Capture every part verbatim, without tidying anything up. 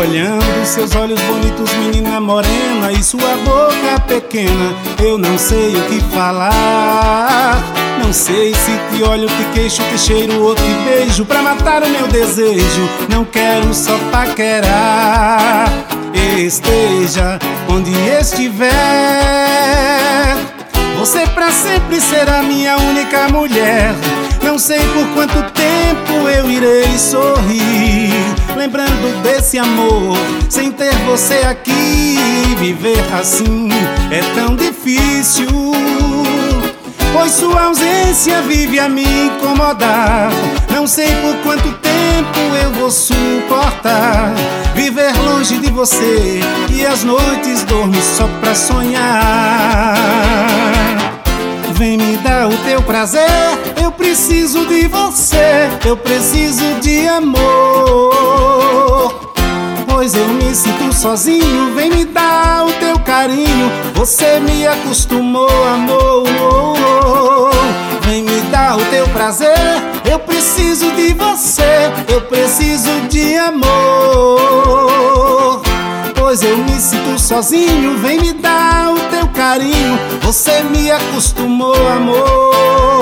olhando seus olhos bonitos, menina morena, e sua boca pequena, eu não sei o que falar. Não sei se te olho, te queixo, te cheiro ou te beijo pra matar o meu desejo. Não quero só paquerar. Esteja onde estiver, você pra sempre será minha única mulher. Não sei por quanto tempo eu irei sorrir, lembrando desse amor, sem ter você aqui. Viver assim é tão difícil, pois sua ausência vive a me incomodar. Não sei por quanto tempo eu vou suportar viver longe de você e as noites dormir só pra sonhar. Vem me dar o teu prazer, eu preciso de você, eu preciso de amor, pois eu me sinto sozinho. Vem me dar o teu carinho, você me acostumou, amor. Vem me dar o teu prazer, eu preciso de você, eu preciso de amor, pois eu me sinto sozinho. Vem me dar o teu carinho, você me acostumou, amor.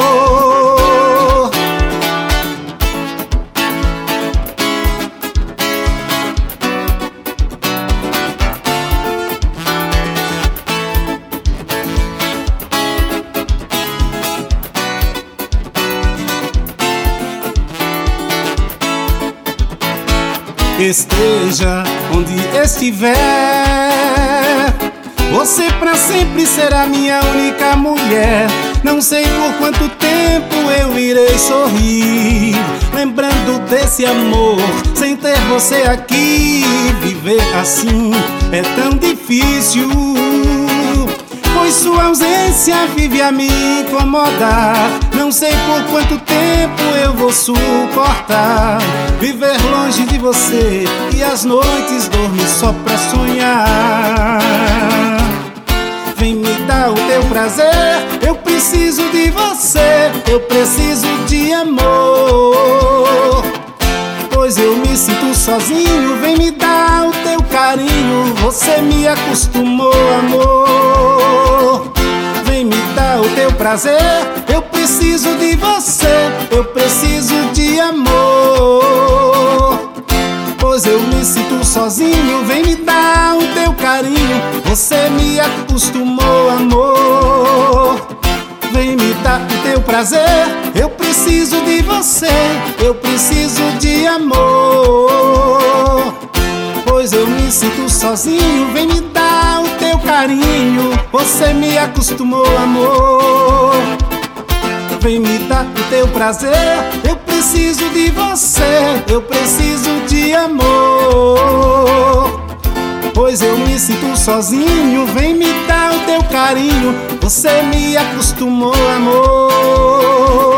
Esteja onde estiver, você pra sempre será minha única mulher. Não sei por quanto tempo eu irei sorrir, lembrando desse amor, sem ter você aqui. Viver assim é tão difícil, pois sua ausência vive a me incomodar. Não sei por quanto tempo eu vou suportar viver longe de você e as noites dormir só pra sonhar. Vem me dar o teu prazer, eu preciso de você, eu preciso de amor, pois eu me sinto sozinho. Vem me dar o teu carinho, você me acostumou, amor. Vem me dar o teu prazer, eu preciso de você, eu preciso de amor, pois eu me sinto sozinho. Vem me dar o teu carinho, você me acostumou, amor. Vem me dar o teu prazer, eu preciso de você, eu preciso de amor, pois eu me sinto sozinho. Vem me dar o teu carinho, você me acostumou, amor. Vem me dar o teu prazer, eu preciso de você, eu preciso de amor, pois eu me sinto sozinho. Vem me dar o teu carinho, você me acostumou, amor.